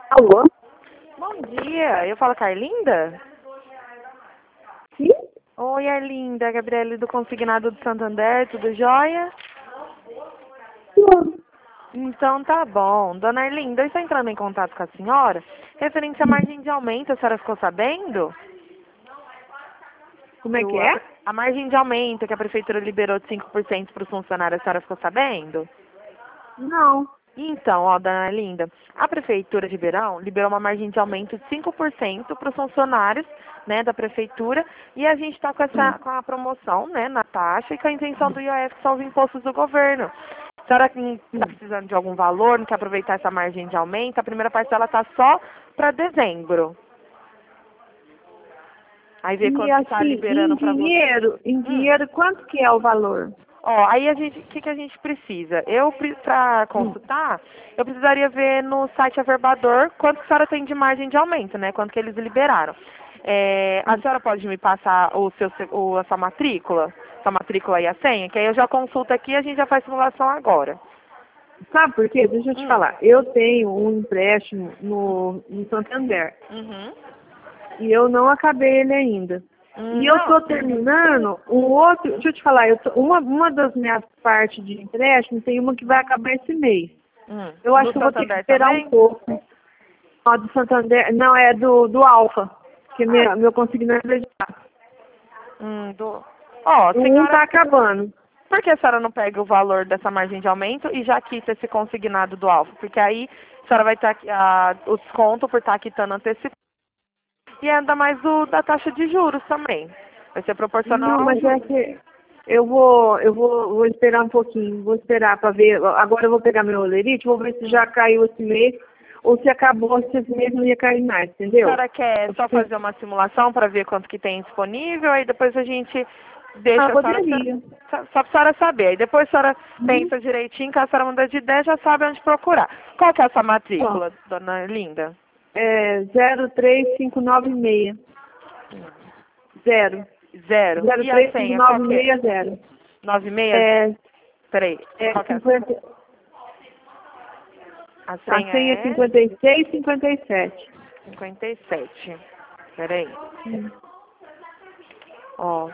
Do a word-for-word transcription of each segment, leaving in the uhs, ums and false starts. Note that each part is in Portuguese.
Alô? Bom dia, eu falo com a Arlinda? Sim? Oi, Arlinda, Gabriele do Consignado do Santander, tudo jóia? Sim. Então tá bom. Dona Arlinda, eu estou entrando em contato com a senhora referente à margem de aumento, a senhora ficou sabendo? Como é Que que o- a, é? a margem de aumento que a prefeitura liberou de cinco por cento para os funcionários, a senhora ficou sabendo? Não. Então, ó, dona Arlinda, a Prefeitura de Ribeirão liberou uma margem de aumento de cinco por cento para os funcionários, né, da Prefeitura, e a gente está com essa com a promoção, né, na taxa e com a isenção do I O F, que são os impostos do governo. A senhora que está precisando de algum valor, não quer aproveitar essa margem de aumento, a primeira parcela está só para dezembro. Aí vê E quanto que está assim, em liberando para você. dinheiro, em Hum. dinheiro, quanto que é o valor? Ó, aí a gente, o que, que a gente precisa? Eu, para Hum. consultar, eu precisaria ver no site Averbador quanto que a senhora tem de margem de aumento, né? Quanto que eles liberaram. É, a senhora pode me passar o seu, o, a sua matrícula? Sua matrícula e a senha? Que aí eu já consulto aqui e a gente já faz simulação agora. Sabe por quê? Deixa eu te Hum. falar. Eu tenho um empréstimo no, no Santander Uhum. e eu não acabei ele ainda. Hum, E eu não. estou terminando um outro. Deixa eu te falar, eu tô, uma, uma das minhas partes de empréstimo tem uma que vai acabar esse mês. Hum. Eu acho No que eu vou ter que Santander esperar um também? pouco. Ó, do Santander, não, é do, do Alfa, que Ah, meu, meu consignado é já. hum, do... Ó, O um senhora, tá acabando. por que a senhora não pega o valor dessa margem de aumento e já quita esse consignado do Alfa? Porque aí a senhora vai estar a, o desconto por estar quitando antecipado e ainda mais o da taxa de juros também. Vai ser proporcional Não, ao mas é juros. que eu vou, eu vou, vou esperar um pouquinho, vou esperar para ver. Agora eu vou pegar meu olerite, vou ver se já caiu esse mês ou se acabou, se esse mês não ia cair mais, A entendeu? senhora quer Eu só preciso- fazer uma simulação para ver quanto que tem disponível, aí depois a gente Ah, deixa a senhora, poderia. só para a senhora saber. Aí depois a senhora Uhum. pensa direitinho, que a senhora muda de ideia, já sabe onde procurar. Qual que é a sua Ó, matrícula, dona Linda? é zero três cinco nove seis. Zero. Zero. Zero E a três cinco senha, qual nove que é? seis zero. Nove e meia? É, Peraí, é qual que é? cinquenta. A A senha senha é é cinquenta e seis cinquenta e sete. cinquenta e sete. Peraí. Hum. Ó.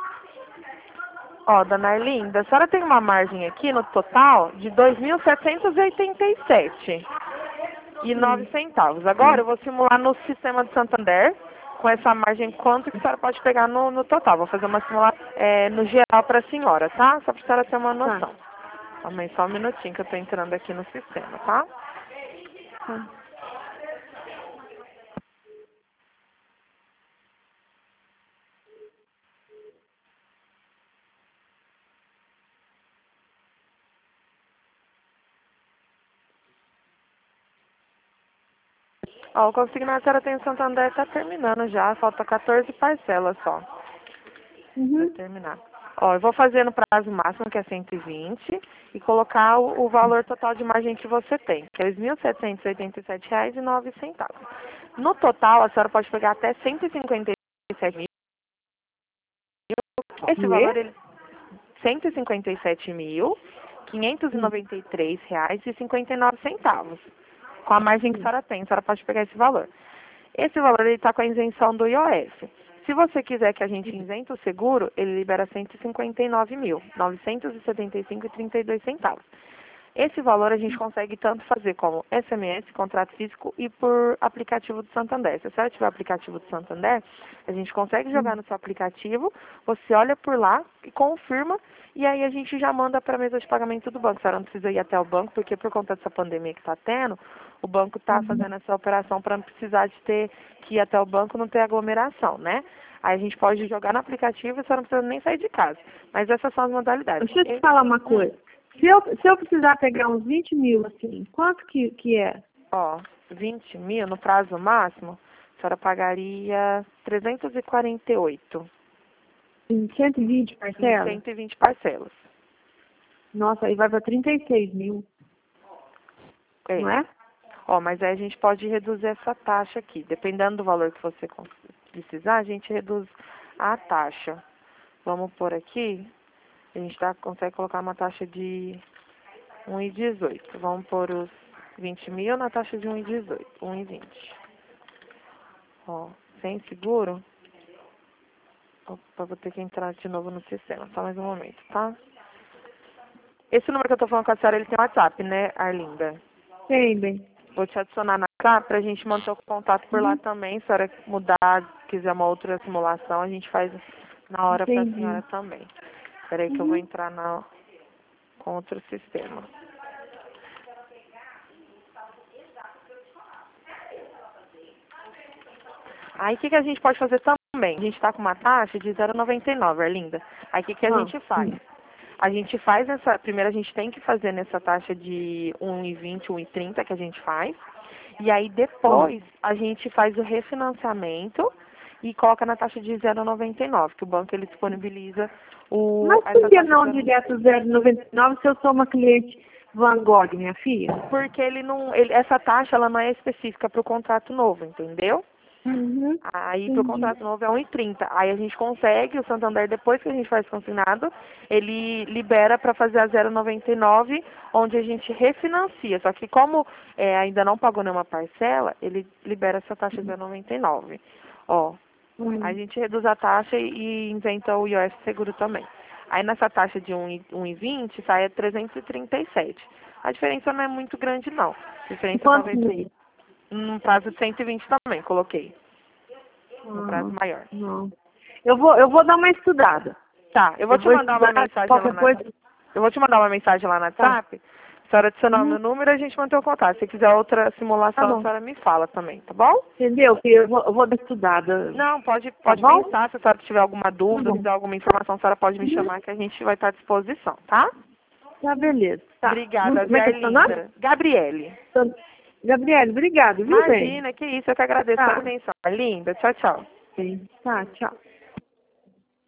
Ó, dona Arlinda, a senhora tem uma margem aqui no total de dois mil setecentos e oitenta e sete e nove Hum. centavos. Agora eu vou simular no sistema de Santander com essa margem quanto que a senhora pode pegar no, no total. Vou fazer uma simulação é, no geral para a senhora, tá? Só para a senhora ter uma Tá. noção. Calma aí, só um minutinho que eu tô entrando aqui no sistema, tá? Tá. Ó, o consignado que a senhora tem em Santander tá terminando já, falta quatorze parcelas só para Uhum. terminar. Ó, eu vou fazer no prazo máximo, que é cento e vinte, e colocar o, o valor total de margem que você tem, que é dois mil setecentos e oitenta e sete reais e nove centavos. No total, a senhora pode pegar até cento e cinquenta e sete mil. Esse valor, Lê? ele cento e cinquenta e sete mil, quinhentos e Hum. noventa e três reais e cinquenta e nove centavos. Com a margem que a Hum. senhora tem, a senhora pode pegar esse valor. Esse valor está com a isenção do I O F. Se você quiser que a gente isente o seguro, ele libera cento e cinquenta e nove mil, novecentos e setenta e cinco reais e trinta e dois centavos. Esse valor a gente consegue tanto fazer como S M S, contrato físico e por aplicativo do Santander. Se a senhora tiver o aplicativo do Santander, a gente consegue jogar Hum. no seu aplicativo, você olha por lá e confirma, e aí a gente já manda para a mesa de pagamento do banco. A senhora não precisa ir até o banco, porque por conta dessa pandemia que está tendo, o banco está Uhum. fazendo essa operação para não precisar de ter que ir até o banco, não ter aglomeração, né? Aí a gente pode jogar no aplicativo e a senhora não precisa nem sair de casa. Mas essas são as modalidades. Deixa eu te E- falar uma hum. coisa. Se eu, se eu precisar pegar uns vinte mil, assim, quanto que, que é? Ó, vinte mil no prazo máximo, a senhora pagaria trezentos e quarenta e oito Em cento e vinte em parcelas? cento e vinte parcelas. Nossa, aí vai para trinta e seis mil, É. não é? Ó, mas aí a gente pode reduzir essa taxa aqui. Dependendo do valor que você cons- precisar, a gente reduz a taxa. Vamos por aqui, a gente tá, consegue colocar uma taxa de um e dezoito. Vamos pôr os vinte mil na taxa de um e dezoito, um e vinte. Ó, sem seguro. Opa, vou ter que entrar de novo no sistema. Só mais um momento, tá? Esse número que eu tô falando com a senhora, ele tem WhatsApp, né, Arlinda? Tem, bem. Vou te adicionar na WhatsApp pra gente manter o contato por lá também. Se a senhora mudar, quiser uma outra simulação, a gente faz na hora pra Entendi. senhora também. Espera aí que eu vou entrar na, com outro sistema. Aí o que, que a gente pode fazer também? A gente está com uma taxa de zero vírgula noventa e nove, Arlinda. Aí o que, que a Ah, gente faz? A gente faz essa, primeiro a gente tem que fazer nessa taxa de um e vinte, um e trinta que a gente faz. E aí depois a gente faz o refinanciamento e coloca na taxa de zero vírgula noventa e nove, que o banco ele disponibiliza o, Mas essa por que taxa não de direto zero vírgula noventa e nove se eu sou uma cliente Van Gogh, minha filha? porque ele não, ele, essa taxa ela não é específica para o contrato novo, entendeu? Uhum. Aí, para o Entendi. contrato novo é um e trinta. Aí a gente consegue, o Santander, depois que a gente faz consignado, ele libera para fazer a zero vírgula noventa e nove, onde a gente refinancia. Só que como é, ainda não pagou nenhuma parcela, ele libera essa taxa de zero vírgula noventa e nove. Ó, a Hum. gente reduz a taxa e inventa o I O F seguro também. Aí nessa taxa de um e vinte sai a trezentos e trinta e sete. A diferença não é muito grande, não. A E diferença quantos talvez meses? num prazo de cento e vinte também, coloquei. Um prazo Uhum. maior. Não. Eu vou, eu vou dar uma estudada. Tá, eu vou Eu te vou mandar uma estudar mensagem lá qualquer na... coisa. Eu vou te mandar uma mensagem lá na Tá. WhatsApp. A senhora adicionar o Uhum. meu número e a gente mantém o contato. Se quiser outra Tá simulação, a bom. senhora me fala também, tá bom? Entendeu? Que eu vou, eu vou dar estudada. Não, pode, Tá pode bom? pensar. Se a senhora tiver alguma Tá dúvida, bom. quiser alguma informação, a senhora pode me Uhum. chamar que a gente vai estar à disposição, tá? Tá, beleza. Tá. Obrigada, Como é que é seu nome? Arlinda. Gabriele. Gabriele, obrigado, viu, bem? Imagina, que isso. Eu que agradeço Tá. pela atenção. Arlinda, tchau, tchau. Sim. Tá, tchau.